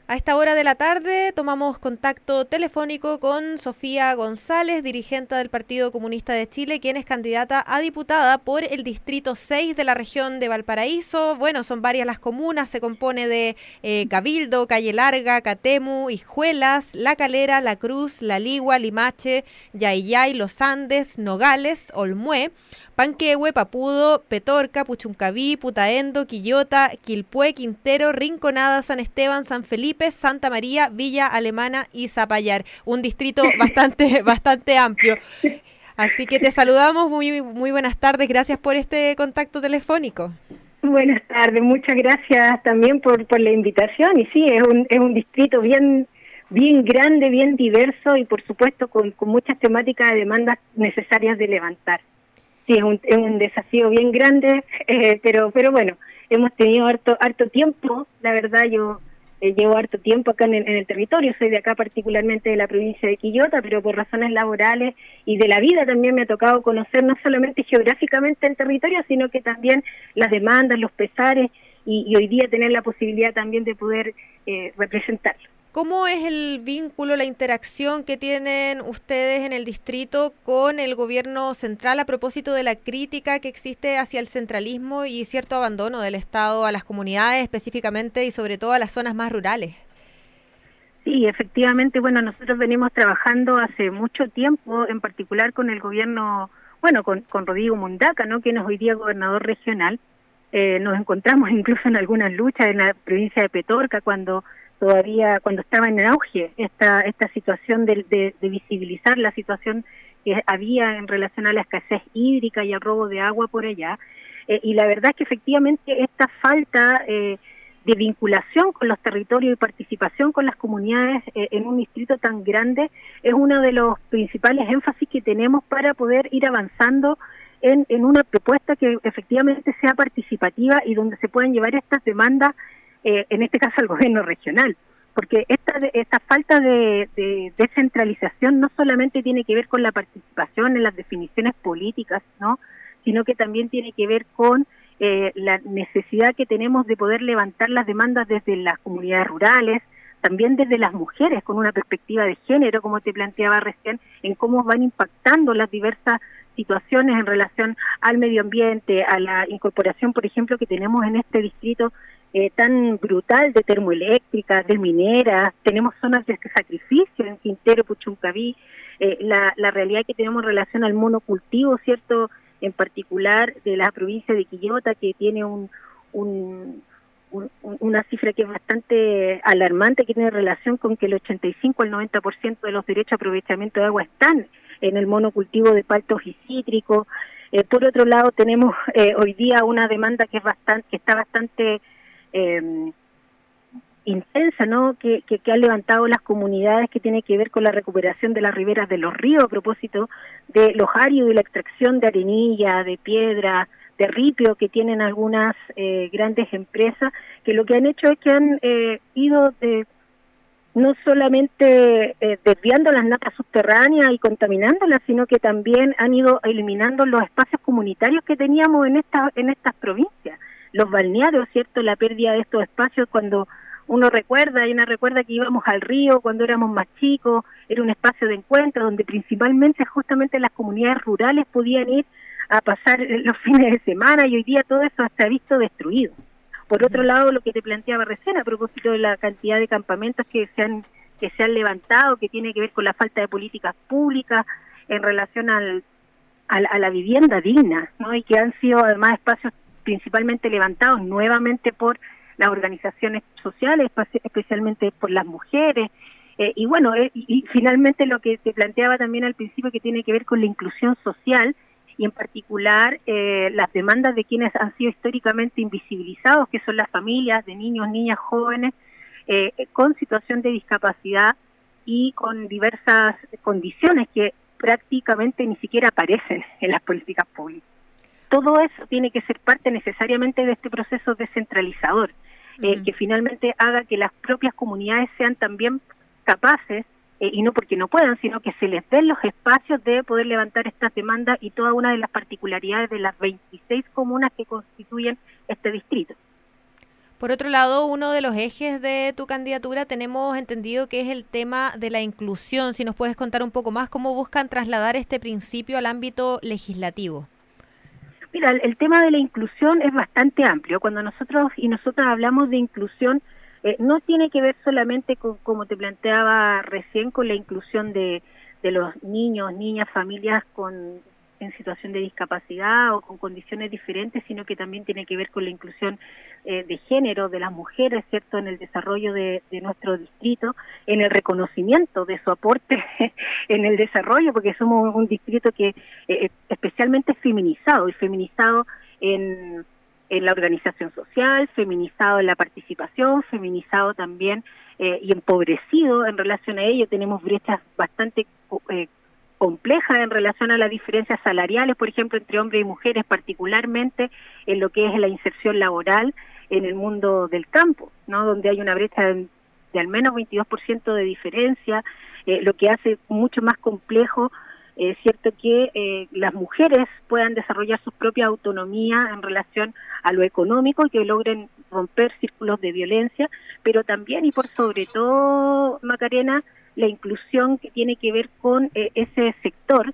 A esta hora de la tarde tomamos contacto telefónico con Sofía González, dirigente del Partido Comunista de Chile, quien es candidata a diputada por el Distrito 6 de la región de Valparaíso. Bueno, son varias las comunas, se compone de Cabildo, Calle Larga, Catemu, Hijuelas, La Calera, La Cruz, La Ligua, Limache, Yayay, Los Andes, Nogales, Olmué, Panquehue, Papudo, Petorca, Puchuncaví, Putaendo, Quillota, Quilpué, Quintero, Rinconada, San Esteban, San Felipe, Santa María, Villa Alemana y Zapallar. Un distrito bastante amplio. Así que te saludamos, muy buenas tardes, gracias por este contacto telefónico. Buenas tardes, muchas gracias también por la invitación. Y sí, es un distrito bien grande, bien diverso y por supuesto con muchas temáticas de demandas necesarias de levantar. Sí, es un desafío bien grande, pero bueno, hemos tenido harto tiempo. La verdad, yo llevo harto tiempo acá en el territorio, soy de acá particularmente de la provincia de Quillota, pero por razones laborales y de la vida también me ha tocado conocer no solamente geográficamente el territorio, sino que también las demandas, los pesares y hoy día tener la posibilidad también de poder representarlo. ¿Cómo es el vínculo, la interacción que tienen ustedes en el distrito con el gobierno central a propósito de la crítica que existe hacia el centralismo y cierto abandono del Estado a las comunidades específicamente y sobre todo a las zonas más rurales? Sí, efectivamente, bueno, nosotros venimos trabajando hace mucho tiempo, en particular con el gobierno, bueno, con Rodrigo Mundaca, ¿no?, quien es hoy día gobernador regional. Nos encontramos incluso en algunas luchas en la provincia de Petorca cuando estaba en auge esta situación de visibilizar la situación que había en relación a la escasez hídrica y al robo de agua por allá. Y la verdad es que efectivamente esta falta de vinculación con los territorios y participación con las comunidades en un distrito tan grande es uno de los principales énfasis que tenemos para poder ir avanzando en una propuesta que efectivamente sea participativa y donde se puedan llevar estas demandas, en este caso al gobierno regional, porque esta falta de descentralización no solamente tiene que ver con la participación en las definiciones políticas, ¿no?, sino que también tiene que ver con la necesidad que tenemos de poder levantar las demandas desde las comunidades rurales, también desde las mujeres, con una perspectiva de género, como te planteaba recién, en cómo van impactando las diversas situaciones en relación al medio ambiente, a la incorporación, por ejemplo, que tenemos en este distrito tan brutal de termoeléctricas, de mineras, tenemos zonas de sacrificio en Quintero, Puchuncaví, la realidad que tenemos en relación al monocultivo, ¿cierto?, en particular de la provincia de Quillota, que tiene una cifra que es bastante alarmante, que tiene relación con que el 85 al 90% de los derechos a aprovechamiento de agua están en el monocultivo de paltos y cítricos. Por otro lado, tenemos hoy día una demanda que está bastante intensa, ¿no?, que han levantado las comunidades, que tiene que ver con la recuperación de las riberas de los ríos a propósito de los áridos y la extracción de arenilla, de piedra, de ripio que tienen algunas grandes empresas, que lo que han hecho es que han ido no solamente desviando las napas subterráneas y contaminándolas, sino que también han ido eliminando los espacios comunitarios que teníamos en estas provincias, los balnearios, ¿cierto?, la pérdida de estos espacios cuando uno recuerda que íbamos al río cuando éramos más chicos, era un espacio de encuentro donde principalmente justamente las comunidades rurales podían ir a pasar los fines de semana, y hoy día todo eso se ha visto destruido. Por otro lado, lo que te planteaba recién a propósito de la cantidad de campamentos que se han levantado, que tiene que ver con la falta de políticas públicas en relación a la vivienda digna, ¿no?, y que han sido además espacios principalmente levantados nuevamente por las organizaciones sociales, especialmente por las mujeres, y bueno, y finalmente lo que te planteaba también al principio, que tiene que ver con la inclusión social, y en particular las demandas de quienes han sido históricamente invisibilizados, que son las familias de niños, niñas, jóvenes, con situación de discapacidad y con diversas condiciones que prácticamente ni siquiera aparecen en las políticas públicas. Todo eso tiene que ser parte necesariamente de este proceso descentralizador, que finalmente haga que las propias comunidades sean también capaces, y no porque no puedan, sino que se les den los espacios de poder levantar estas demandas y toda una de las particularidades de las 26 comunas que constituyen este distrito. Por otro lado, uno de los ejes de tu candidatura tenemos entendido que es el tema de la inclusión. Si nos puedes contar un poco más cómo buscan trasladar este principio al ámbito legislativo. Mira, el tema de la inclusión es bastante amplio. Cuando nosotros y nosotras hablamos de inclusión, no tiene que ver solamente con, como te planteaba recién, con la inclusión de los niños, niñas, familias en situación de discapacidad o con condiciones diferentes, sino que también tiene que ver con la inclusión de género de las mujeres, ¿cierto?, en el desarrollo de nuestro distrito, en el reconocimiento de su aporte en el desarrollo, porque somos un distrito que especialmente feminizado, y feminizado en la organización social, feminizado en la participación, feminizado también y empobrecido en relación a ello. Tenemos brechas bastante complejas en relación a las diferencias salariales, por ejemplo, entre hombres y mujeres, particularmente en lo que es la inserción laboral en el mundo del campo, ¿no?, donde hay una brecha de al menos 22% de diferencia, lo que hace mucho más complejo, cierto, que las mujeres puedan desarrollar su propia autonomía en relación a lo económico y que logren romper círculos de violencia, pero también y por sobre todo, Macarena, la inclusión que tiene que ver con ese sector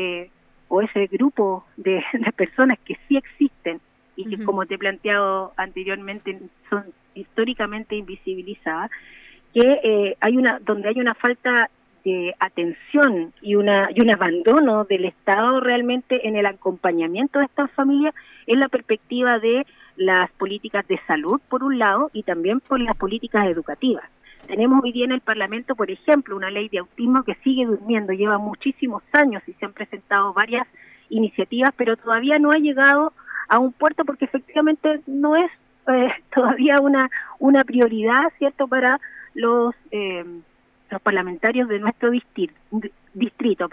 o ese grupo de personas que sí existen y que, como te he planteado anteriormente, son históricamente invisibilizadas, que donde hay una falta de atención y un abandono del Estado realmente en el acompañamiento de estas familias, en la perspectiva de las políticas de salud, por un lado, y también por las políticas educativas. Tenemos hoy día en el Parlamento, por ejemplo, una ley de autismo que sigue durmiendo, lleva muchísimos años y se han presentado varias iniciativas, pero todavía no ha llegado a un puerto porque efectivamente no es todavía una prioridad, ¿cierto?, para los parlamentarios de nuestro distrito,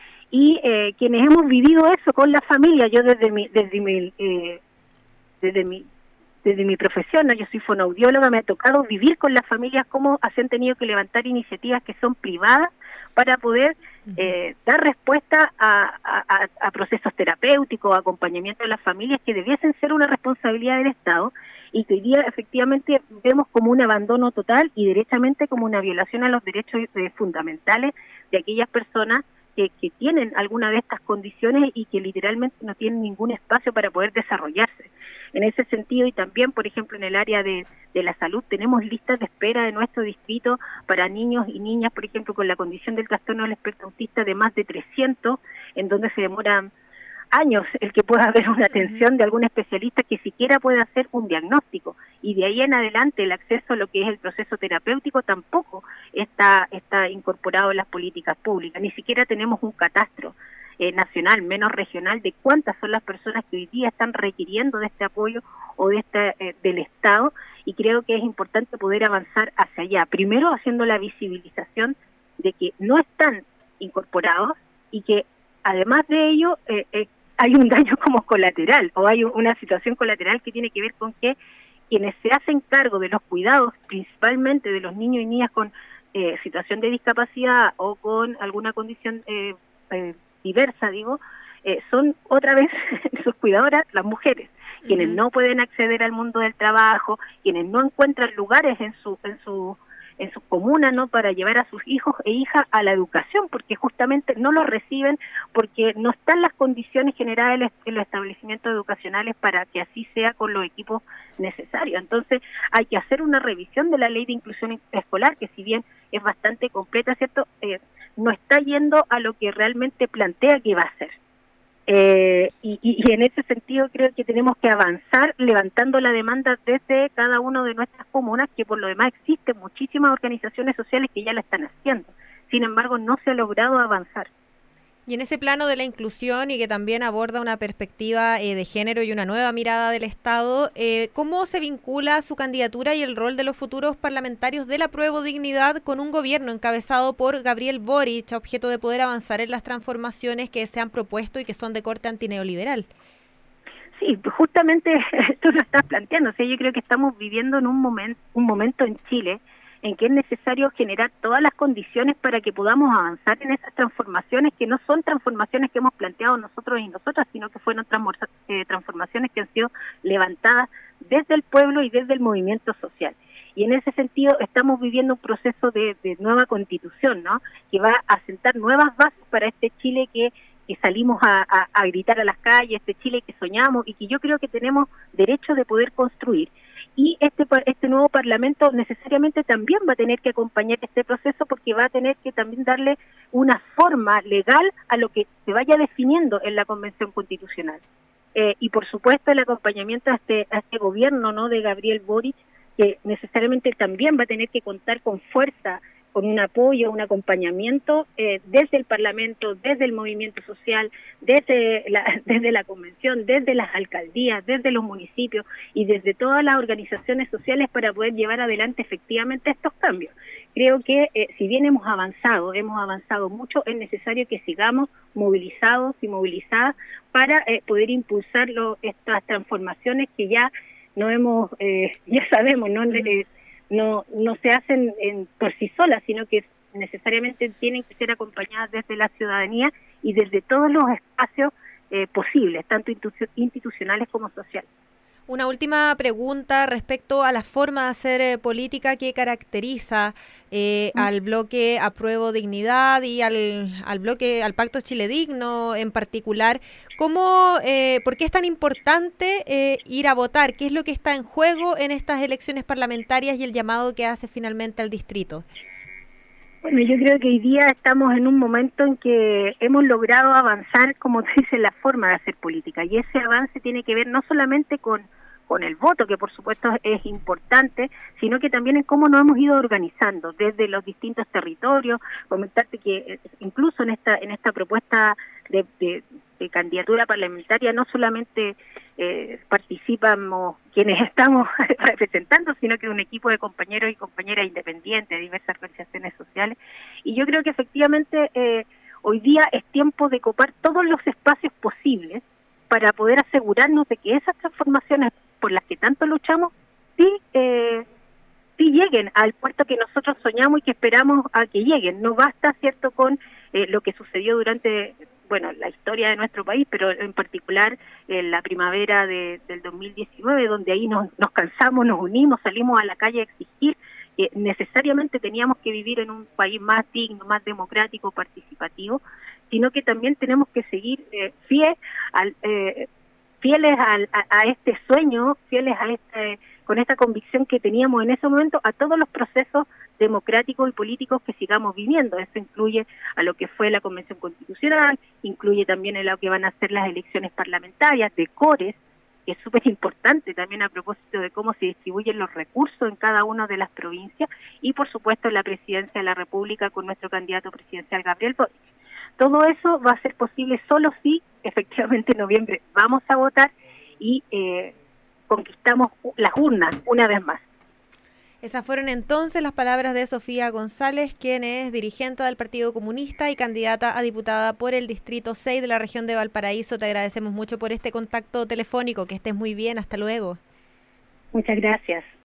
y quienes hemos vivido eso con la familia. Yo desde mi profesión, ¿no?, yo soy fonoaudióloga, me ha tocado vivir con las familias cómo se han tenido que levantar iniciativas que son privadas para poder dar respuesta a procesos terapéuticos, acompañamiento de las familias que debiesen ser una responsabilidad del Estado y que hoy día efectivamente vemos como un abandono total y derechamente como una violación a los derechos fundamentales de aquellas personas que tienen alguna de estas condiciones y que literalmente no tienen ningún espacio para poder desarrollarse. En ese sentido, y también, por ejemplo, en el área de la salud, tenemos listas de espera de nuestro distrito para niños y niñas, por ejemplo, con la condición del trastorno del espectro autista de más de 300, en donde se demoran años el que pueda haber una atención de algún especialista que siquiera pueda hacer un diagnóstico, y de ahí en adelante el acceso a lo que es el proceso terapéutico tampoco está incorporado en las políticas públicas. Ni siquiera tenemos un catastro nacional, menos regional, de cuántas son las personas que hoy día están requiriendo de este apoyo o de del Estado, y creo que es importante poder avanzar hacia allá, primero haciendo la visibilización de que no están incorporados y que además de ello hay un daño como colateral, o hay una situación colateral que tiene que ver con que quienes se hacen cargo de los cuidados, principalmente de los niños y niñas con situación de discapacidad o con alguna condición diversa, son otra vez sus cuidadoras, las mujeres, quienes no pueden acceder al mundo del trabajo, quienes no encuentran lugares en su comuna, ¿no?, para llevar a sus hijos e hijas a la educación, porque justamente no los reciben, porque no están las condiciones generales en los establecimientos educacionales para que así sea con los equipos necesarios. Entonces hay que hacer una revisión de la ley de inclusión escolar, que si bien es bastante completa, ¿cierto?, no está yendo a lo que realmente plantea que va a hacer. Y en ese sentido creo que tenemos que avanzar levantando la demanda desde cada una de nuestras comunas, que por lo demás existen muchísimas organizaciones sociales que ya la están haciendo. Sin embargo, no se ha logrado avanzar. Y en ese plano de la inclusión y que también aborda una perspectiva de género y una nueva mirada del Estado, ¿cómo se vincula su candidatura y el rol de los futuros parlamentarios de la Apruebo Dignidad con un gobierno encabezado por Gabriel Boric, a objeto de poder avanzar en las transformaciones que se han propuesto y que son de corte antineoliberal? Sí, justamente tú lo estás planteando. O sea, yo creo que estamos viviendo en un momento en Chile en que es necesario generar todas las condiciones para que podamos avanzar en esas transformaciones, que no son transformaciones que hemos planteado nosotros y nosotras, sino que fueron transformaciones que han sido levantadas desde el pueblo y desde el movimiento social. Y en ese sentido estamos viviendo un proceso de nueva constitución, ¿no?, que va a sentar nuevas bases para este Chile que salimos a gritar a las calles, este Chile que soñamos y que yo creo que tenemos derecho de poder construir. Y este nuevo Parlamento necesariamente también va a tener que acompañar este proceso, porque va a tener que también darle una forma legal a lo que se vaya definiendo en la Convención Constitucional. Y por supuesto el acompañamiento a este gobierno, ¿no?, de Gabriel Boric, que necesariamente también va a tener que contar con fuerza, con un apoyo, un acompañamiento desde el Parlamento, desde el movimiento social, desde la Convención, desde las alcaldías, desde los municipios y desde todas las organizaciones sociales para poder llevar adelante efectivamente estos cambios. Creo que si bien hemos avanzado mucho, es necesario que sigamos movilizados y movilizadas para poder impulsar estas transformaciones que ya no hemos, ya sabemos, no se hacen por sí solas, sino que necesariamente tienen que ser acompañadas desde la ciudadanía y desde todos los espacios posibles, tanto institucionales como sociales. Una última pregunta respecto a la forma de hacer política que caracteriza al bloque Apruebo Dignidad y al Pacto Chile Digno en particular. ¿Por qué es tan importante ir a votar? ¿Qué es lo que está en juego en estas elecciones parlamentarias y el llamado que hace finalmente al distrito? Bueno, yo creo que hoy día estamos en un momento en que hemos logrado avanzar, como te dice, la forma de hacer política, y ese avance tiene que ver no solamente con el voto, que por supuesto es importante, sino que también en cómo nos hemos ido organizando desde los distintos territorios. Comentarte que incluso en esta propuesta de candidatura parlamentaria no solamente participamos quienes estamos representando, sino que un equipo de compañeros y compañeras independientes de diversas organizaciones sociales. Y yo creo que efectivamente hoy día es tiempo de copar todos los espacios posibles para poder asegurarnos de que esas transformaciones por las que tanto luchamos sí lleguen al puerto que nosotros soñamos y que esperamos a que lleguen. No basta, ¿cierto?, con lo que sucedió durante la historia de nuestro país, pero en particular en la primavera del 2019, donde ahí nos cansamos, nos unimos, salimos a la calle a exigir que necesariamente teníamos que vivir en un país más digno, más democrático, participativo, sino que también tenemos que seguir fieles a este sueño, fieles con esta convicción que teníamos en ese momento a todos los procesos democráticos y políticos que sigamos viviendo. Eso incluye a lo que fue la Convención Constitucional, incluye también a lo que van a ser las elecciones parlamentarias, de CORES, que es súper importante también a propósito de cómo se distribuyen los recursos en cada una de las provincias, y por supuesto la presidencia de la República con nuestro candidato presidencial Gabriel Boric. Todo eso va a ser posible solo si efectivamente en noviembre vamos a votar y conquistamos las urnas una vez más. Esas fueron entonces las palabras de Sofía González, quien es dirigente del Partido Comunista y candidata a diputada por el Distrito 6 de la región de Valparaíso. Te agradecemos mucho por este contacto telefónico. Que estés muy bien. Hasta luego. Muchas gracias.